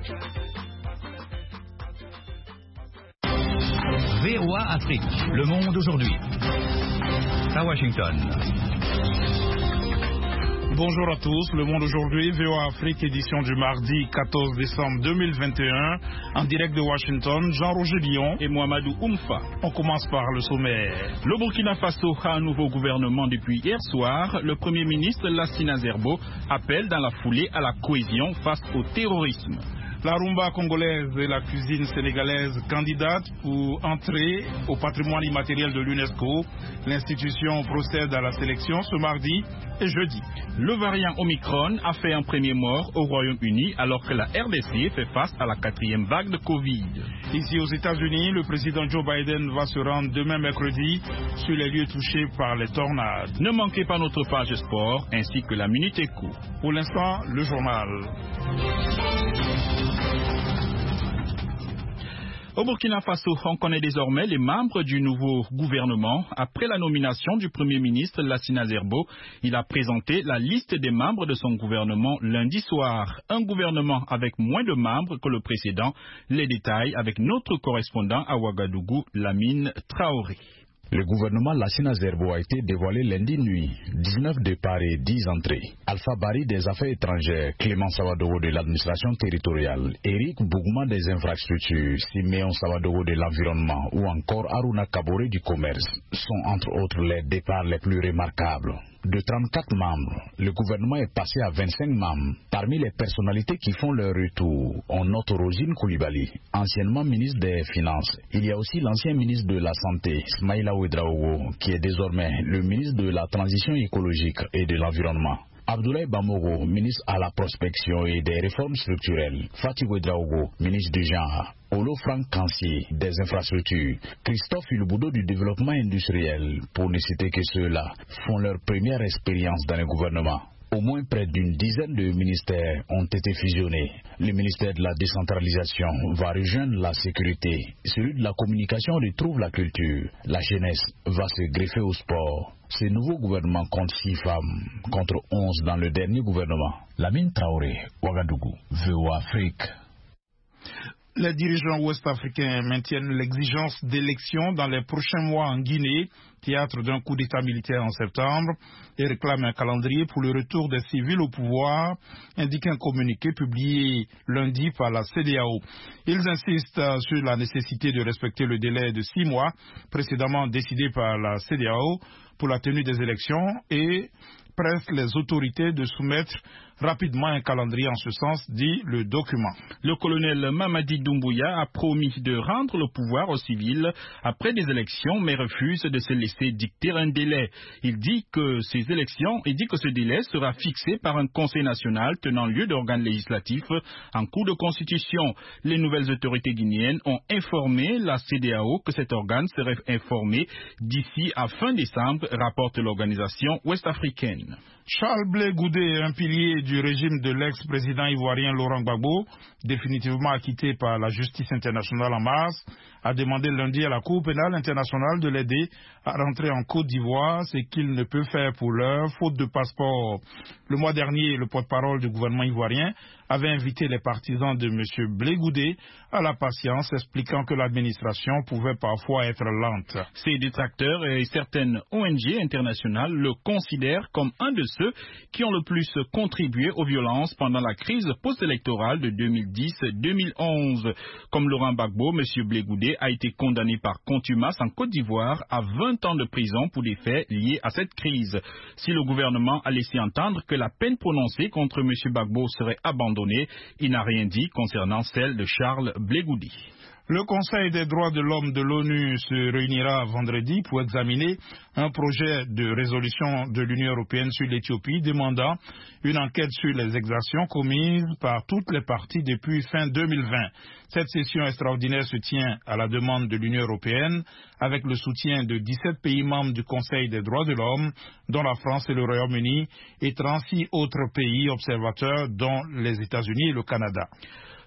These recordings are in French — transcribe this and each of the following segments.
VOA Afrique, le monde aujourd'hui. À Washington. Bonjour à tous, le monde aujourd'hui, VOA Afrique, édition du mardi 14 décembre 2021, en direct de Washington, Jean-Roger Lyon et Mohamedou Oumfa. On commence par le sommaire. Le Burkina Faso a un nouveau gouvernement depuis hier soir. Le Premier ministre Lassina Zerbo appelle dans la foulée à la cohésion face au terrorisme. La rumba congolaise et la cuisine sénégalaise candidatent pour entrer au patrimoine immatériel de l'UNESCO. L'institution procède à la sélection ce mardi et jeudi. Le variant Omicron a fait un premier mort au Royaume-Uni alors que la RDC fait face à la 4e vague de Covid. Ici aux États-Unis, le président Joe Biden va se rendre demain mercredi sur les lieux touchés par les tornades. Ne manquez pas notre page sport ainsi que la Minute Éco. Pour l'instant, le journal. Au Burkina Faso, on connaît désormais les membres du nouveau gouvernement. Après la nomination du Premier ministre Lassina Zerbo, il a présenté la liste des membres de son gouvernement lundi soir. Un gouvernement avec moins de membres que le précédent. Les détails avec notre correspondant à Ouagadougou, Lamine Traoré. Le gouvernement Lassina Zerbo a été dévoilé lundi nuit, 19 départs et 10 entrées. Alpha Bari des Affaires étrangères, Clément Savadogo de l'administration territoriale, Eric Bougma des infrastructures, Siméon Savadogo de l'environnement ou encore Aruna Kabore du commerce sont entre autres les départs les plus remarquables. De 34 membres, le gouvernement est passé à 25 membres. Parmi les personnalités qui font leur retour, on note Rosine Koulibaly, anciennement ministre des Finances. Il y a aussi l'ancien ministre de la Santé, Smaïla Ouedraogo, qui est désormais le ministre de la Transition écologique et de l'Environnement. Abdoulaye Bamogo, ministre à la prospection et des réformes structurelles. Fatih Ouedraogo, ministre du genre. Olo Franck Kansié, des infrastructures. Christophe Hulboudo du développement industriel, pour ne citer que ceux-là, font leur première expérience dans le gouvernement. Au moins près d'une dizaine de ministères ont été fusionnés. Le ministère de la décentralisation va rejoindre la sécurité. Celui de la communication retrouve la culture. La jeunesse va se greffer au sport. Ce nouveau gouvernement compte 6 femmes contre 11 dans le dernier gouvernement. Lamine Traoré, Ouagadougou, VOA Afrique. Les dirigeants ouest-africains maintiennent l'exigence d'élections dans les prochains mois en Guinée, théâtre d'un coup d'État militaire en septembre, et réclament un calendrier pour le retour des civils au pouvoir, indique un communiqué publié lundi par la CEDEAO. Ils insistent sur la nécessité de respecter le délai de 6 mois précédemment décidé par la CEDEAO pour la tenue des élections et pressent les autorités de soumettre rapidement un calendrier en ce sens, dit le document. Le colonel Mamadi Doumbouya a promis de rendre le pouvoir aux civils après des élections, mais refuse de se laisser dicter un délai. Il dit que ce délai sera fixé par un conseil national tenant lieu d'organes législatifs en cours de constitution. Les nouvelles autorités guinéennes ont informé la CEDEAO que cet organe serait informé d'ici à fin décembre, rapporte l'organisation ouest-africaine. Charles Blé Goudé, un pilier du régime de l'ex-président ivoirien Laurent Gbagbo, définitivement acquitté par la justice internationale en mars, a demandé lundi à la Cour pénale internationale de l'aider à rentrer en Côte d'Ivoire, ce qu'il ne peut faire pour l'heure, faute de passeport. Le mois dernier, le porte-parole du gouvernement ivoirien avait invité les partisans de M. Blé Goudé à la patience, expliquant que l'administration pouvait parfois être lente. Ses détracteurs et certaines ONG internationales le considèrent comme un de ceux qui ont le plus contribué aux violences pendant la crise post-électorale de 2010-2011. Comme Laurent Gbagbo, M. Blé Goudé a été condamné par contumace en Côte d'Ivoire à 20 ans de prison pour des faits liés à cette crise. Si le gouvernement a laissé entendre que la peine prononcée contre M. Gbagbo serait abandonnée, il n'a rien dit concernant celle de Charles Blé Goudé. Le Conseil des droits de l'homme de l'ONU se réunira vendredi pour examiner un projet de résolution de l'Union européenne sur l'Éthiopie demandant une enquête sur les exactions commises par toutes les parties depuis fin 2020. Cette session extraordinaire se tient à la demande de l'Union européenne avec le soutien de 17 pays membres du Conseil des droits de l'homme, dont la France et le Royaume-Uni, et 36 autres pays observateurs, dont les États-Unis et le Canada.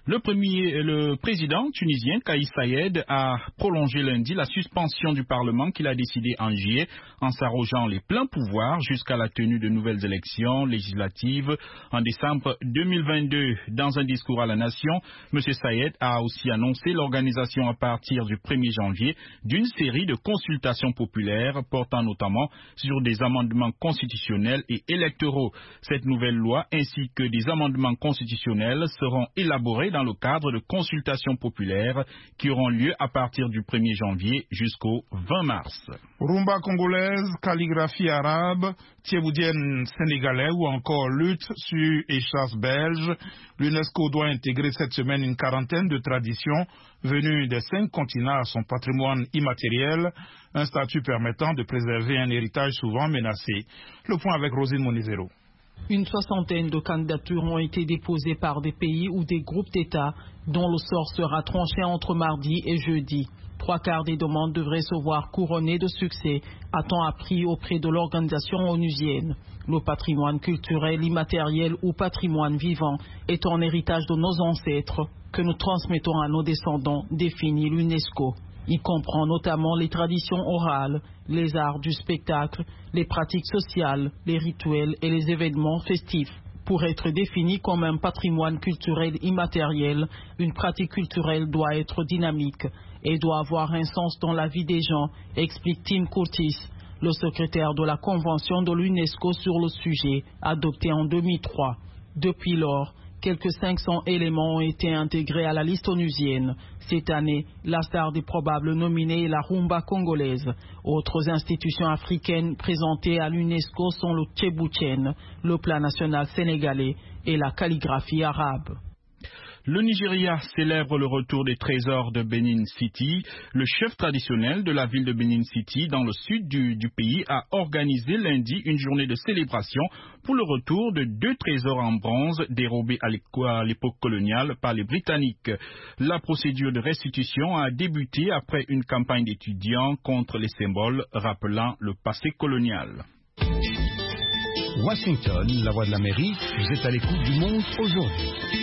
Le président tunisien Kais Saied a prolongé lundi la suspension du Parlement qu'il a décidé en juillet en s'arrogeant les pleins pouvoirs jusqu'à la tenue de nouvelles élections législatives en décembre 2022. Dans un discours à la nation, M. Saied a aussi annoncé l'organisation à partir du 1er janvier d'une série de consultations populaires portant notamment sur des amendements constitutionnels et électoraux. Cette nouvelle loi ainsi que des amendements constitutionnels seront élaborés dans le cadre de consultations populaires qui auront lieu à partir du 1er janvier jusqu'au 20 mars. Rumba congolaise, calligraphie arabe, thieboudienne sénégalais ou encore lutte sur et chasse belge, l'UNESCO doit intégrer cette semaine une quarantaine de traditions venues des 5 continents à son patrimoine immatériel, un statut permettant de préserver un héritage souvent menacé. Le point avec Rosine Monizero. Une soixantaine de candidatures ont été déposées par des pays ou des groupes d'États dont le sort sera tranché entre mardi et jeudi. 3/4 des demandes devraient se voir couronnées de succès, a-t-on appris auprès de l'organisation onusienne. Le patrimoine culturel immatériel ou patrimoine vivant est un héritage de nos ancêtres que nous transmettons à nos descendants, définit l'UNESCO. Il comprend notamment les traditions orales, les arts du spectacle, les pratiques sociales, les rituels et les événements festifs. Pour être défini comme un patrimoine culturel immatériel, une pratique culturelle doit être dynamique et doit avoir un sens dans la vie des gens, explique Tim Curtis, le secrétaire de la Convention de l'UNESCO sur le sujet, adoptée en 2003. Depuis lors, quelques 500 éléments ont été intégrés à la liste onusienne. Cette année, la star des probables nominés est la rumba congolaise. Autres institutions africaines présentées à l'UNESCO sont le tchébouchen, le plat national sénégalais et la calligraphie arabe. Le Nigeria célèbre le retour des trésors de Benin City. Le chef traditionnel de la ville de Benin City, dans le sud du pays, a organisé lundi une journée de célébration pour le retour de 2 trésors en bronze dérobés à l'époque coloniale par les Britanniques. La procédure de restitution a débuté après une campagne d'étudiants contre les symboles rappelant le passé colonial. Washington, la voix de l'Amérique, vous êtes à l'écoute du monde aujourd'hui.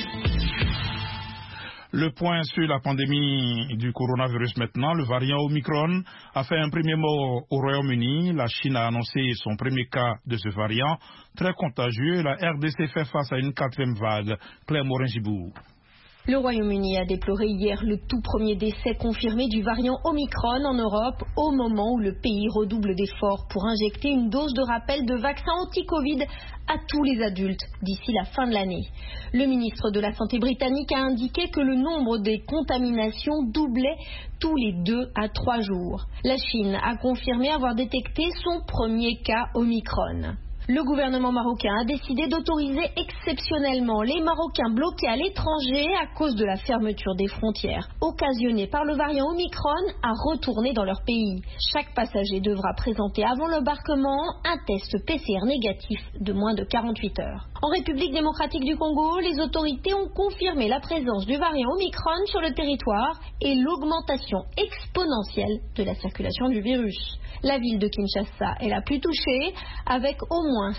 Le point sur la pandémie du coronavirus maintenant, le variant Omicron a fait un premier mort au Royaume-Uni. La Chine a annoncé son premier cas de ce variant, très contagieux. La RDC fait face à une 4e vague. Claire Morin-Gibourg. Le Royaume-Uni a déploré hier le tout premier décès confirmé du variant Omicron en Europe au moment où le pays redouble d'efforts pour injecter une dose de rappel de vaccin anti-Covid à tous les adultes d'ici la fin de l'année. Le ministre de la Santé britannique a indiqué que le nombre des contaminations doublait tous les 2 à 3 jours. La Chine a confirmé avoir détecté son premier cas Omicron. Le gouvernement marocain a décidé d'autoriser exceptionnellement les Marocains bloqués à l'étranger à cause de la fermeture des frontières occasionnée par le variant Omicron à retourner dans leur pays. Chaque passager devra présenter avant l'embarquement un test PCR négatif de moins de 48 heures. En République démocratique du Congo, les autorités ont confirmé la présence du variant Omicron sur le territoire et l'augmentation exponentielle de la circulation du virus. La ville de Kinshasa est la plus touchée, avec au moins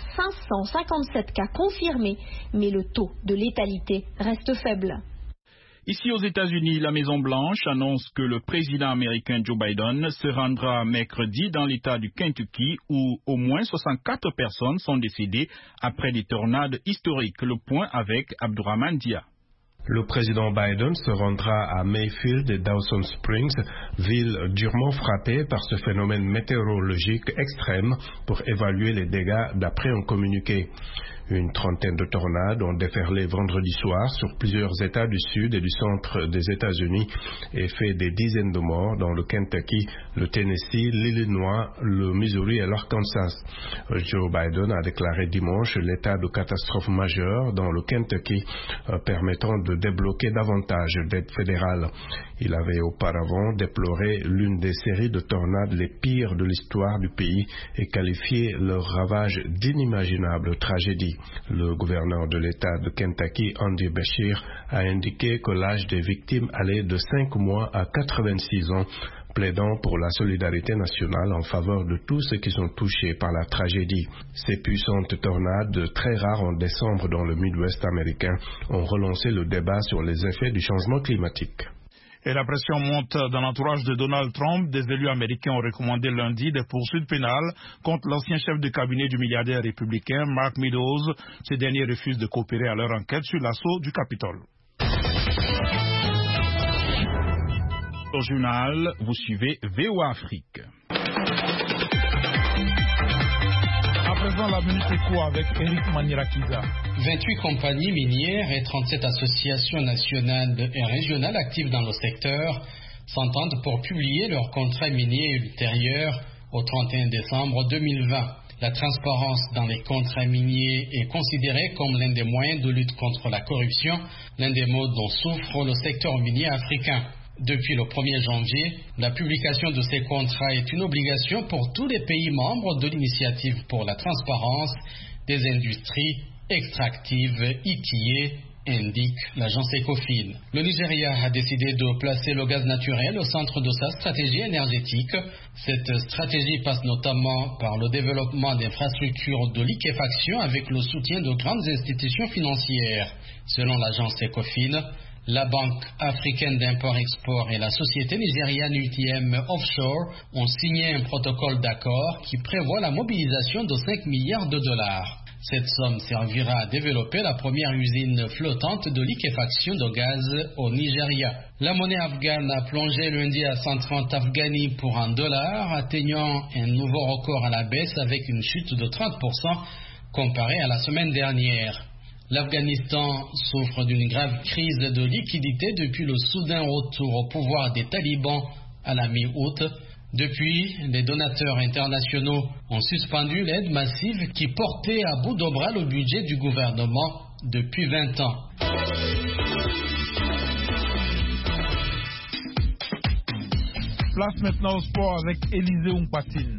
557 cas confirmés, mais le taux de létalité reste faible. Ici aux États-Unis, la Maison-Blanche annonce que le président américain Joe Biden se rendra mercredi dans l'État du Kentucky où au moins 64 personnes sont décédées après des tornades historiques. Le point avec Abdourahmane Dia. Le président Biden se rendra à Mayfield et Dawson Springs, villes durement frappées par ce phénomène météorologique extrême, pour évaluer les dégâts d'après un communiqué. Une trentaine de tornades ont déferlé vendredi soir sur plusieurs États du sud et du centre des États-Unis et fait des dizaines de morts dans le Kentucky, le Tennessee, l'Illinois, le Missouri et l'Arkansas. Joe Biden a déclaré dimanche l'état de catastrophe majeure dans le Kentucky, permettant de débloquer davantage d'aides fédérales. Il avait auparavant déploré l'une des séries de tornades les pires de l'histoire du pays et qualifié leur ravage d'inimaginables tragédies. Le gouverneur de l'État de Kentucky, Andy Beshear, a indiqué que l'âge des victimes allait de 5 mois à 86 ans, plaidant pour la solidarité nationale en faveur de tous ceux qui sont touchés par la tragédie. Ces puissantes tornades, très rares en décembre dans le Midwest américain, ont relancé le débat sur les effets du changement climatique. Et la pression monte dans l'entourage de Donald Trump. Des élus américains ont recommandé lundi des poursuites pénales contre l'ancien chef de cabinet du milliardaire républicain Mark Meadows. Ce dernier refuse de coopérer à leur enquête sur l'assaut du Capitole. Au journal, vous suivez VOA Afrique. À présent, la minute éco avec Eric Manirakiza. 28 compagnies minières et 37 associations nationales et régionales actives dans le secteur s'entendent pour publier leurs contrats miniers ultérieurs au 31 décembre 2020. La transparence dans les contrats miniers est considérée comme l'un des moyens de lutte contre la corruption, l'un des maux dont souffre le secteur minier africain. Depuis le 1er janvier, la publication de ces contrats est une obligation pour tous les pays membres de l'initiative pour la transparence des industries extractives ITIE, indique l'agence Ecofin. Le Nigeria a décidé de placer le gaz naturel au centre de sa stratégie énergétique. Cette stratégie passe notamment par le développement d'infrastructures de liquéfaction avec le soutien de grandes institutions financières. Selon l'agence Ecofin, la Banque africaine d'import-export et la société nigériane UTM Offshore ont signé un protocole d'accord qui prévoit la mobilisation de 5 milliards de dollars. Cette somme servira à développer la première usine flottante de liquéfaction de gaz au Nigeria. La monnaie afghane a plongé lundi à 130 afghani pour $1, atteignant un nouveau record à la baisse avec une chute de 30% comparée à la semaine dernière. L'Afghanistan souffre d'une grave crise de liquidité depuis le soudain retour au pouvoir des talibans à la mi-août. Depuis, les donateurs internationaux ont suspendu l'aide massive qui portait à bout de bras le budget du gouvernement depuis 20 ans. Place maintenant au sport avec Élisée Ompatine.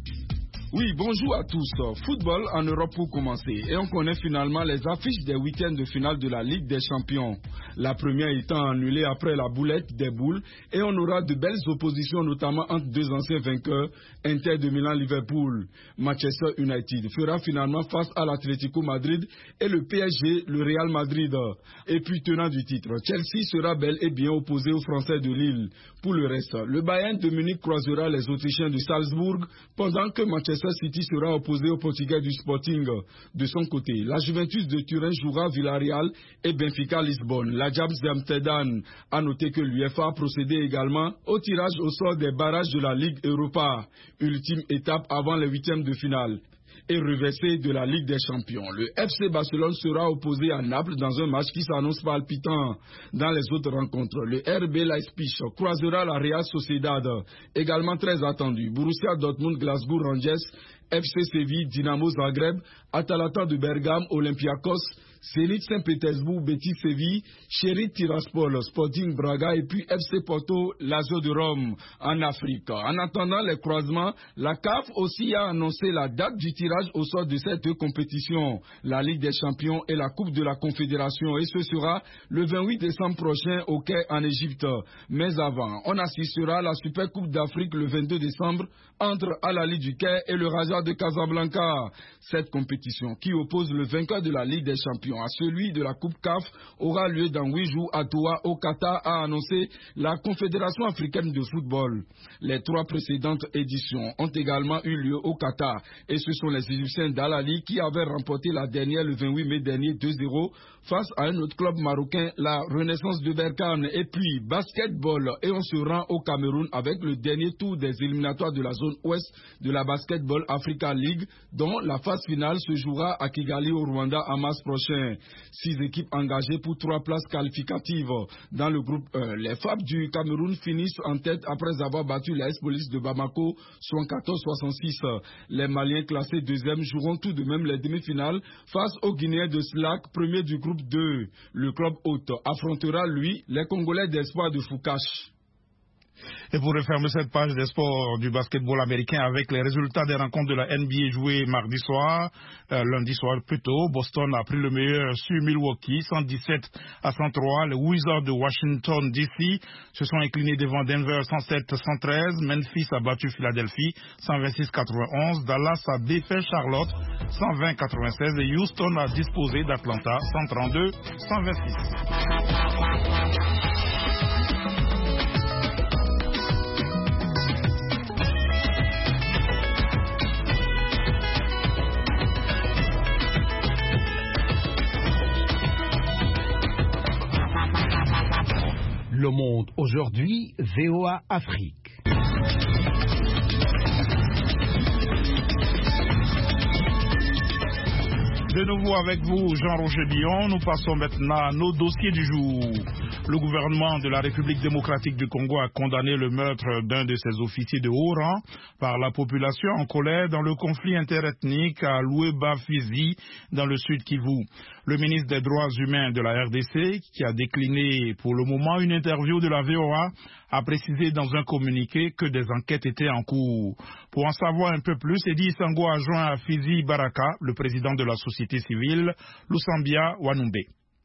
Oui, bonjour à tous. Football en Europe pour commencer. Et on connaît finalement les affiches des week-ends de finale de la Ligue des Champions. La première étant annulée après la boulette des boules. Et on aura de belles oppositions, notamment entre deux anciens vainqueurs, Inter de Milan-Liverpool. Manchester United fera finalement face à l'Atlético Madrid et le PSG, le Real Madrid. Et puis tenant du titre, Chelsea sera bel et bien opposé aux Français de Lille. Pour le reste, le Bayern de Munich croisera les Autrichiens de Salzbourg, pendant que Manchester City sera opposé au Portugais du Sporting. De son côté, la Juventus de Turin jouera Villarreal et Benfica Lisbonne. L'Ajax d'Amsterdam a noté que l'UEFA a procédé également au tirage au sort des barrages de la Ligue Europa, ultime étape avant les huitièmes de finale. Et reversé de la Ligue des Champions. Le FC Barcelone sera opposé à Naples dans un match qui s'annonce palpitant. Dans les autres rencontres, le RB Leipzig croisera la Real Sociedad, également très attendu. Borussia Dortmund, Glasgow Rangers, FC Séville, Dynamo Zagreb, Atalanta de Bergame, Olympiakos, Zenit Saint-Pétersbourg, Betis Séville, Sheriff Tiraspol, Sporting Braga et puis FC Porto, Lazio de Rome en Afrique. En attendant les croisements, la CAF aussi a annoncé la date du tirage au sort de cette compétition, la Ligue des Champions et la Coupe de la Confédération, et ce sera le 28 décembre prochain au Caire en Égypte. Mais avant, on assistera à la Super Coupe d'Afrique le 22 décembre entre Al Ahly du Caire et le Raja de Casablanca. Cette compétition qui oppose le vainqueur de la Ligue des Champions à celui de la Coupe CAF aura lieu dans 8 jours à Doha au Qatar, a annoncé la Confédération africaine de football. Les 3 précédentes éditions ont également eu lieu au Qatar et ce sont les Égyptiens d'Al Ahly qui avaient remporté la dernière le 28 mai dernier 2-0 face à un autre club marocain, la Renaissance de Berkane. Et puis basketball, et on se rend au Cameroun avec le dernier tour des éliminatoires de la zone ouest de la Basketball Africa League, dont la phase finale se jouera à Kigali au Rwanda en mars prochain. 6 équipes engagées pour 3 places qualificatives. Dans le groupe 1, les FAB du Cameroun finissent en tête après avoir battu la S-Police de Bamako 74-66. Les Maliens classés deuxième joueront tout de même les demi-finales face aux Guinéens de Slack, premier du groupe 2. Le club hôte affrontera lui les Congolais d'espoir de Foucache. Et pour refermer cette page des sports du basketball américain avec les résultats des rencontres de la NBA jouées lundi soir plutôt, Boston a pris le meilleur sur Milwaukee, 117-103. Les Wizards de Washington DC se sont inclinés devant Denver, 107-113. Memphis a battu Philadelphie, 126-91. Dallas a défait Charlotte, 120-96. Et Houston a disposé d'Atlanta, 132-126. Le Monde aujourd'hui, VOA Afrique. De nouveau avec vous, Jean-Roger Billon, nous passons maintenant à nos dossiers du jour. Le gouvernement de la République démocratique du Congo a condamné le meurtre d'un de ses officiers de haut rang par la population en colère dans le conflit interethnique à Loueba-Fizi, dans le sud Kivu. Le ministre des Droits humains de la RDC, qui a décliné pour le moment une interview de la VOA, a précisé dans un communiqué que des enquêtes étaient en cours. Pour en savoir un peu plus, Edi Sango a joint à Fizi Baraka, le président de la société civile, Lusambia Wanumbe.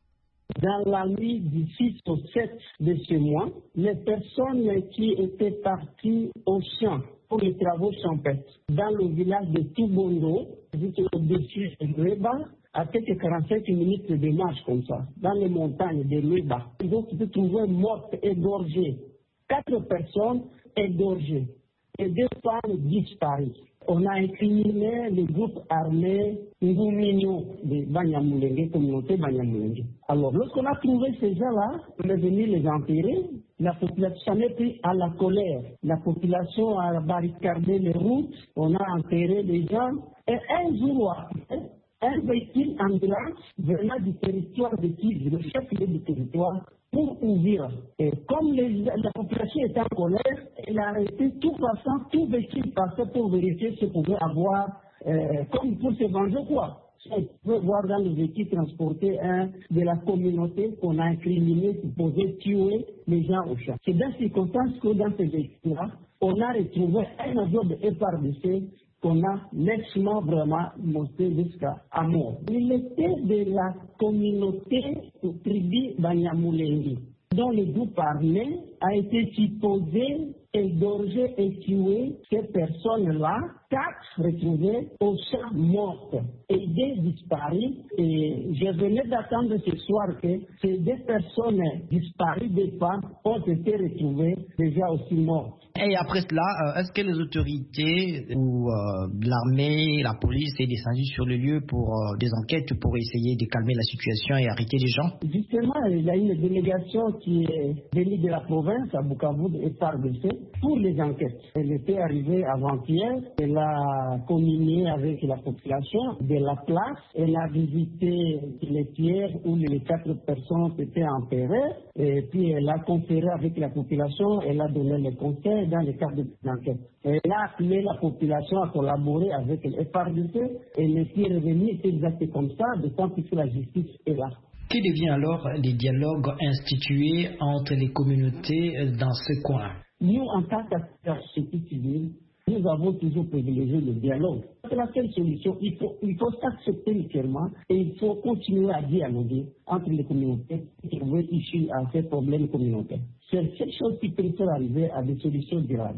Dans la nuit du 6 au 7 de ce mois, les personnes qui étaient parties au champ pour les travaux champêtres dans le village de Tubondo, juste au-dessus de Loueba, à quelques 45 minutes de marche comme ça, dans les montagnes de Loueba. Ils ont été trouvés mortes, égorgées. 4 personnes égorgées et 2 femmes disparues. On a incriminé le groupe armé Nguminyo de Banyamulenge, communauté Banyamulenge. Alors, lorsqu'on a trouvé ces gens-là, on est venu les enterrer. La population s'en est pris à la colère. La population a barricadé les routes. On a enterré les gens. Et un jour après, un véhicule ambulance venant du territoire de Kivu, le chef-lieu du territoire, pour ouvrir. Et comme la population était en colère, elle a arrêté tout véhicule passait pour vérifier ce qu'on pouvait avoir, comme pour se venger quoi. On peut voir dans le véhicule transporter un de la communauté qu'on a incriminé, supposé tuer les gens au champ. C'est dans ces circonstances que dans ces véhicules-là, on a retrouvé un avion de FRDC qu'on a nettement vraiment monté jusqu'à mort. Il était de la communauté de tribu Banyamulenge, dont le groupe armé a été supposé égorger et tuer ces personnes-là, 4 retrouvées au champ mortes et 2 disparues. Et je venais d'attendre ce soir que ces 2 personnes disparues, des femmes, ont été retrouvées déjà aussi mortes. Et après cela, est-ce que les autorités ou l'armée, la police est descendue sur le lieu pour des enquêtes pour essayer de calmer la situation et arrêter les gens? Justement, il y a une délégation qui est venue de la province à Bukavu et FARDC pour les enquêtes. Elle était arrivée avant-hier, elle a communié avec la population de la place, elle a visité les pierres où les 4 personnes étaient enterrées, et puis elle a conféré avec la population, elle a donné les conseils dans le cadre de l'enquête. Elle a appelé la population à collaborer avec le FARDC et les qui est revenu est exact comme ça, d'autant plus que la justice est là. Que devient alors les dialogues institués entre les communautés dans ce coin? Nous, en tant qu'acteurs civils, nous avons toujours privilégié le dialogue. C'est la seule solution. Il faut s'accepter mutuellement et il faut continuer à dialoguer entre les communautés et trouver issue à ces problèmes communautaires. C'est cette chose qui peut faire arriver à des solutions durables.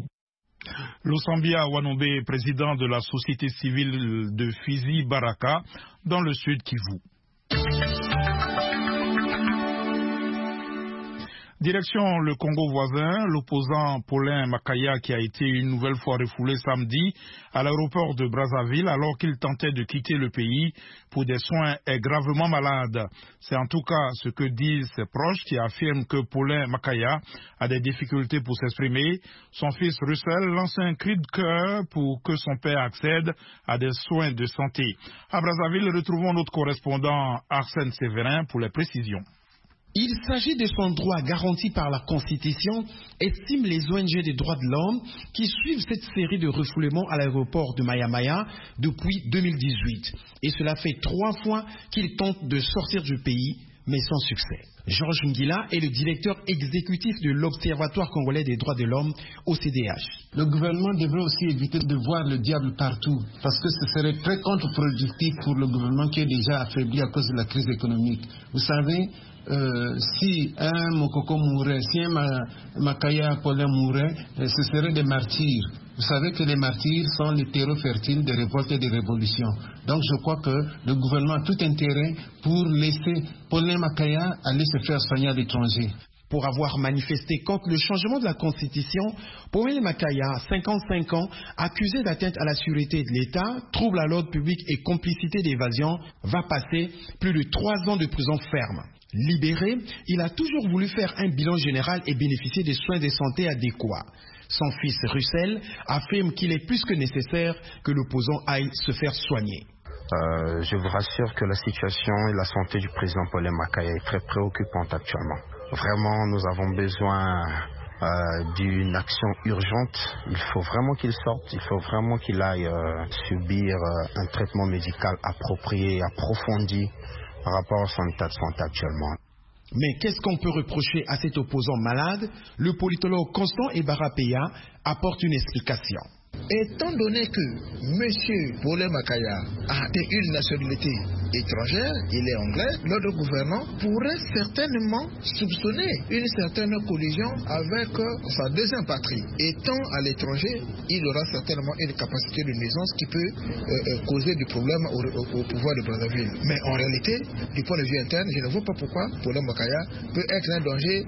Lusambia Wanumbe, président de la société civile de Fizi Baraka, dans le sud Kivu. Direction le Congo voisin, l'opposant Paulin Makaya qui a été une nouvelle fois refoulé samedi à l'aéroport de Brazzaville alors qu'il tentait de quitter le pays pour des soins est gravement malade. C'est en tout cas ce que disent ses proches qui affirment que Paulin Makaya a des difficultés pour s'exprimer. Son fils Russell lance un cri de cœur pour que son père accède à des soins de santé. À Brazzaville, retrouvons notre correspondant Arsène Séverin pour les précisions. Il s'agit de son droit garanti par la Constitution, estiment les ONG des droits de l'homme qui suivent cette série de refoulements à l'aéroport de Maya-Maya depuis 2018. Et cela fait 3 fois qu'il tente de sortir du pays, mais sans succès. Georges Ngila est le directeur exécutif de l'Observatoire congolais des droits de l'homme, OCDH. Le gouvernement devrait aussi éviter de voir le diable partout, parce que ce serait très contre-productif pour le gouvernement qui est déjà affaibli à cause de la crise économique. Vous savez, si un Mokoko mourait, si un Makaya Paulin mourait, ce seraient des martyrs. Vous savez que les martyrs sont les terreaux fertiles des révoltes et des révolutions. Donc je crois que le gouvernement a tout intérêt pour laisser Paulin Makaya aller se faire soigner à l'étranger. Pour avoir manifesté contre le changement de la Constitution, Paulin Makaya, 55 ans, accusé d'atteinte à la sûreté de l'État, trouble à l'ordre public et complicité d'évasion, va passer plus de 3 ans de prison ferme. Libéré, il a toujours voulu faire un bilan général et bénéficier des soins de santé adéquats. Son fils Russell affirme qu'il est plus que nécessaire que l'opposant aille se faire soigner. Je vous rassure que la situation et la santé du président Paulin Makaya est très préoccupante actuellement. Vraiment, nous avons besoin d'une action urgente. Il faut vraiment qu'il sorte, il faut vraiment qu'il aille subir un traitement médical approprié, approfondi par rapport à son état de santé actuellement. Mais qu'est-ce qu'on peut reprocher à cet opposant malade? Le politologue Constant Ebarapeya apporte une explication. Étant donné que M. Paulin Makaya a une nationalité étrangère, il est anglais, notre gouvernement pourrait certainement soupçonner une certaine collision avec sa deuxième patrie. Étant à l'étranger, il aura certainement une capacité de nuisance qui peut causer du problème au pouvoir de Brazzaville. Mais en réalité, du point de vue interne, je ne vois pas pourquoi Paulin Makaya peut être un danger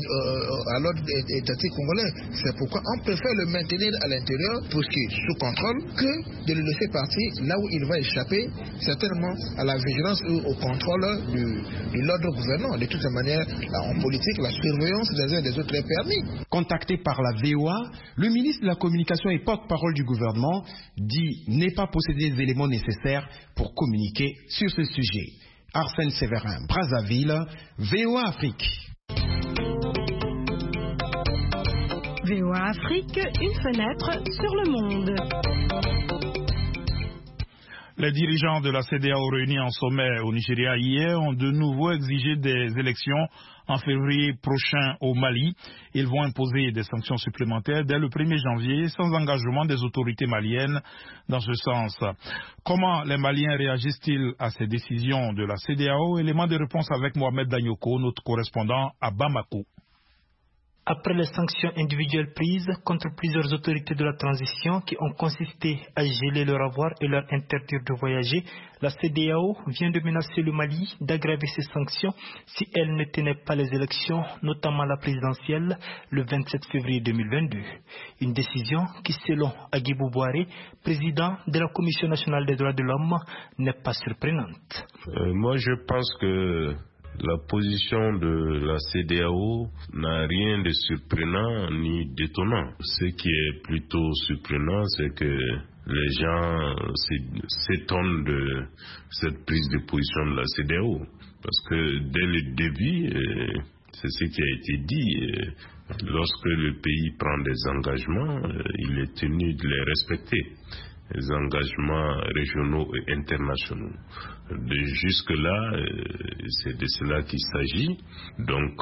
à l'ordre étatique congolais. C'est pourquoi on préfère le maintenir à l'intérieur sous contrôle que de le laisser partir là où il va échapper certainement à la vigilance ou au contrôle de l'ordre gouvernant. De toute manière, en politique, la surveillance des uns et des autres est permis. Contacté par la VOA, le ministre de la Communication et porte-parole du gouvernement dit ne pas posséder les éléments nécessaires pour communiquer sur ce sujet. Arsène Séverin, Brazzaville, VOA Afrique. VOA Afrique, une fenêtre sur le monde. Les dirigeants de la CEDEAO réunis en sommet au Nigeria hier ont de nouveau exigé des élections en février prochain au Mali. Ils vont imposer des sanctions supplémentaires dès le 1er janvier sans engagement des autorités maliennes dans ce sens. Comment les Maliens réagissent-ils à ces décisions de la CEDEAO? Élément de réponse avec Mohamed Danyoko, notre correspondant à Bamako. Après les sanctions individuelles prises contre plusieurs autorités de la transition qui ont consisté à geler leur avoir et leur interdire de voyager, la CEDEAO vient de menacer le Mali d'aggraver ces sanctions si elle ne tenait pas les élections, notamment la présidentielle, le 27 février 2022. Une décision qui, selon Agibou Boiré, président de la Commission nationale des droits de l'homme, n'est pas surprenante. Moi, je pense que la position de la CEDEAO n'a rien de surprenant ni d'étonnant. Ce qui est plutôt surprenant, c'est que les gens s'étonnent de cette prise de position de la CEDEAO. Parce que dès le début, c'est ce qui a été dit, lorsque le pays prend des engagements, il est tenu de les respecter. Les engagements régionaux et internationaux. Jusque-là, c'est de cela qu'il s'agit. Donc,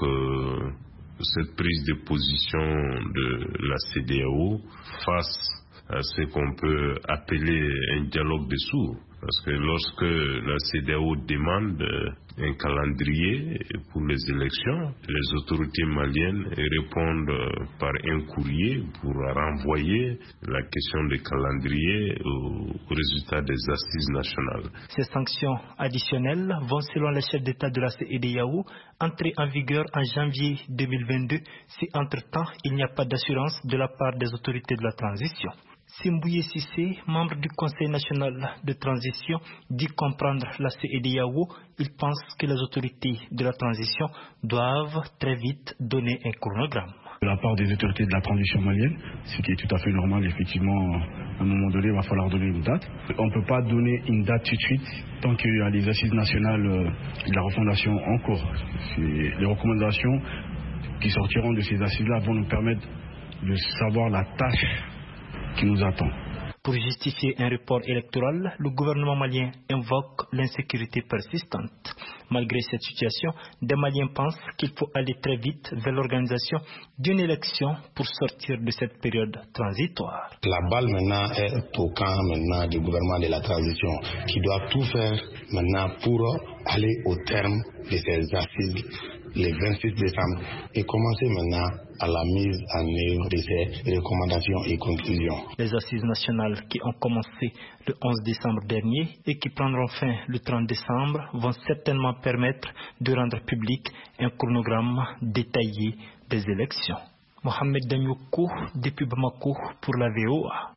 cette prise de position de la CEDEAO face à ce qu'on peut appeler un dialogue de sourds. Parce que lorsque la CEDEAO demande un calendrier pour les élections, les autorités maliennes répondent par un courrier pour renvoyer la question du calendrier au résultat des assises nationales. Ces sanctions additionnelles vont, selon les chefs d'État de la CEDEAO, entrer en vigueur en janvier 2022 si entre-temps il n'y a pas d'assurance de la part des autorités de la transition. Simbouye Sissé, membre du Conseil national de transition, dit comprendre la CEDEAO. Il pense que les autorités de la transition doivent très vite donner un chronogramme. De la part des autorités de la transition malienne, ce qui est tout à fait normal, effectivement, à un moment donné, il va falloir donner une date. On ne peut pas donner une date tout de suite tant qu'il y a les assises nationales de la refondation en cours. Les recommandations qui sortiront de ces assises-là vont nous permettre de savoir la tâche qui nous attend. Pour justifier un report électoral, le gouvernement malien invoque l'insécurité persistante. Malgré cette situation, des Maliens pensent qu'il faut aller très vite vers l'organisation d'une élection pour sortir de cette période transitoire. La balle maintenant est au camp maintenant du gouvernement de la transition qui doit tout faire maintenant pour aller au terme de ces assises le 26 décembre et commencer maintenant à la mise en œuvre de ces recommandations et conclusions. Les assises nationales qui ont commencé le 11 décembre dernier et qui prendront fin le 30 décembre vont certainement permettre de rendre public un chronogramme détaillé des élections. Mohamed Danyoko, depuis Bamako pour la VOA.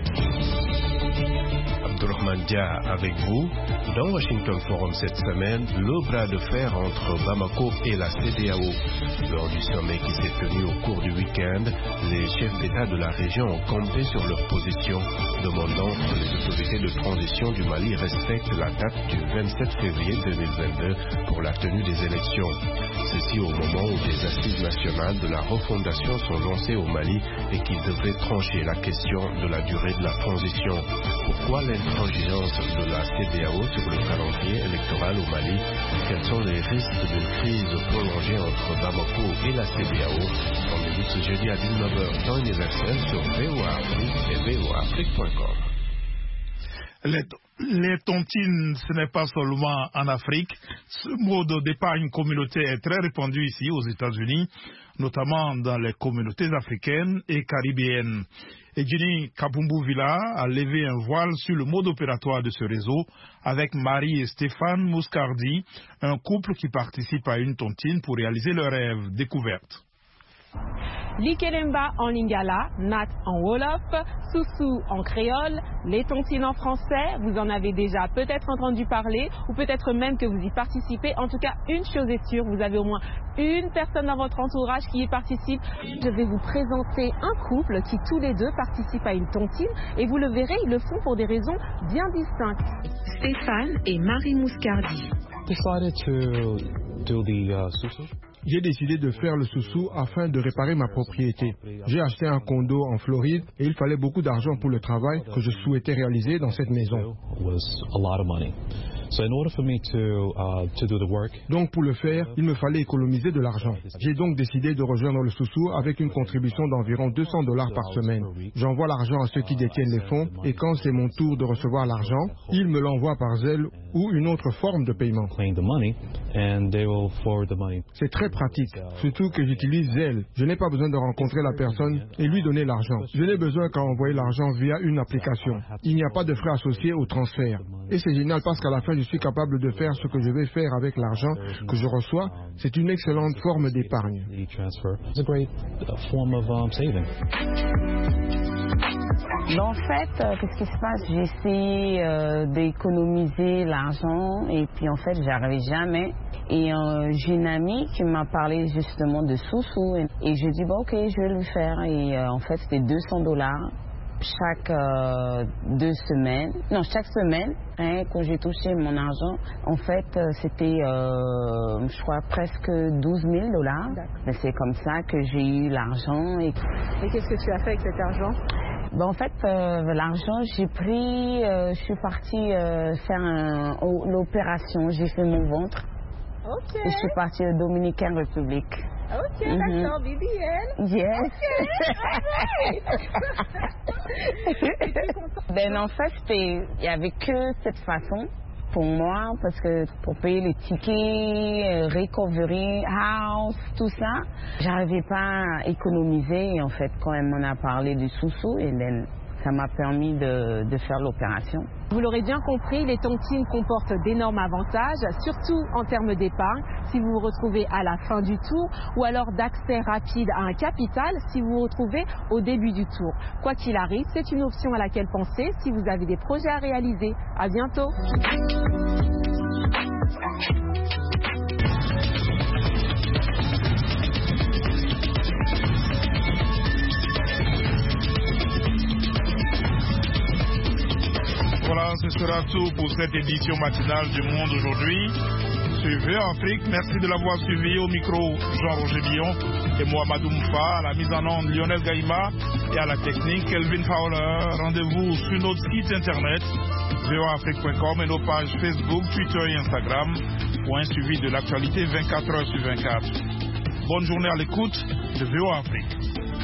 Abdourahmane Dia avec vous. Dans Washington Forum cette semaine, le bras de fer entre Bamako et la CEDEAO. Lors du sommet qui s'est tenu au cours du week-end, les chefs d'État de la région ont campé sur leur position, demandant que les autorités de transition du Mali respectent la date du 27 février 2022 pour la tenue des élections. Ceci au moment où des assises nationales de la refondation sont lancées au Mali et qui devraient trancher la question de la durée de la transition. Pourquoi l'intransigeance de la CEDEAO sur le calendrier électoral au Mali? Quels sont les risques d'une crise prolongée entre Bamako et la CEDEAO? Rendez-vous ce jeudi à 19h temps universel sur VOA Afrique et voaafrique.com. Les tontines, ce n'est pas seulement en Afrique. Ce mode d'épargne communautaire est très répandu ici aux États-Unis, notamment dans les communautés africaines et caribéennes. Edjini Kapumbu-Villa a levé un voile sur le mode opératoire de ce réseau avec Marie et Stéphane Mouscardi, un couple qui participe à une tontine pour réaliser leur rêve. Découverte. Likeremba en lingala, Nat en wolof, Soussou en créole, les tontines en français, vous en avez déjà peut-être entendu parler ou peut-être même que vous y participez. En tout cas, une chose est sûre, vous avez au moins une personne dans votre entourage qui y participe. Je vais vous présenter un couple qui tous les deux participent à une tontine et vous le verrez, ils le font pour des raisons bien distinctes. Stéphane et Marie Mouscardi. J'ai décidé de faire le soussou afin de réparer ma propriété. J'ai acheté un condo en Floride et il fallait beaucoup d'argent pour le travail que je souhaitais réaliser dans cette maison. Donc pour le faire, il me fallait économiser de l'argent. J'ai donc décidé de rejoindre le soussou avec une contribution d'environ $200 par semaine. J'envoie l'argent à ceux qui détiennent les fonds et quand c'est mon tour de recevoir l'argent, ils me l'envoient par Zelle ou une autre forme de paiement. C'est très pratique, surtout que j'utilise Zelle. Je n'ai pas besoin de rencontrer la personne et lui donner l'argent. Je n'ai besoin qu'à envoyer l'argent via une application. Il n'y a pas de frais associés au transfert. Et c'est génial parce qu'à la fin, je suis capable de faire ce que je vais faire avec l'argent que je reçois. C'est une excellente forme d'épargne. En fait, qu'est-ce qui se passe? J'essaie d'économiser l'argent et puis en fait, j'arrive jamais. Et j'ai une amie qui m'a parlé justement de Soussou et je dis bon ok, je vais le faire. Et en fait, c'était $200 chaque 2 semaines. Non, chaque semaine. Hein, quand j'ai touché mon argent, en fait, c'était, je crois, presque $12,000. Mais c'est comme ça que j'ai eu l'argent. Et qu'est-ce que tu as fait avec cet argent? Ben, en fait, l'argent, j'ai pris, je suis partie faire l'opération. J'ai fait mon ventre. Ok. Et je suis partie au Dominicaine République. Ok, d'accord, BBL. Yes. Okay. Ben en fait, il n'y avait que cette façon pour moi, parce que pour payer les tickets, recovery, house, tout ça, j'arrivais pas à économiser. Et en fait, quand elle m'en a parlé du Soussou, et ça m'a permis de faire l'opération. Vous l'aurez bien compris, les tontines comportent d'énormes avantages, surtout en termes d'épargne, si vous vous retrouvez à la fin du tour, ou alors d'accès rapide à un capital, si vous vous retrouvez au début du tour. Quoi qu'il arrive, c'est une option à laquelle penser si vous avez des projets à réaliser. À bientôt. Voilà, ce sera tout pour cette édition matinale du Monde aujourd'hui. sur VOA Afrique. Merci de l'avoir suivi. Au micro, Jean-Roger Billon et Mohamedou Moufa. À la mise en onde, Lionel Gaïma. Et à la technique, Kelvin Fowler. Rendez-vous sur notre site internet, voaafrique.com, et nos pages Facebook, Twitter et Instagram pour un suivi de l'actualité 24 heures sur 24. Bonne journée à l'écoute de VOA Afrique.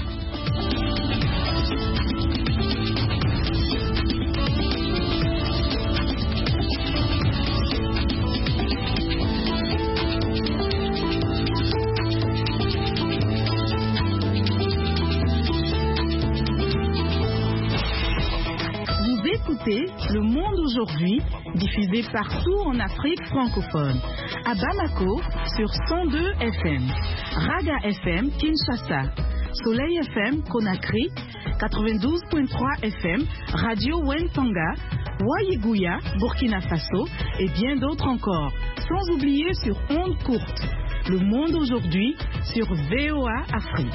Le Monde aujourd'hui, diffusé partout en Afrique francophone. À Bamako, sur 102 FM. Raga FM, Kinshasa. Soleil FM, Conakry. 92.3 FM, Radio Wentanga. Wayigouya, Burkina Faso. Et bien d'autres encore. Sans oublier sur ondes courtes. Le Monde aujourd'hui, sur VOA Afrique.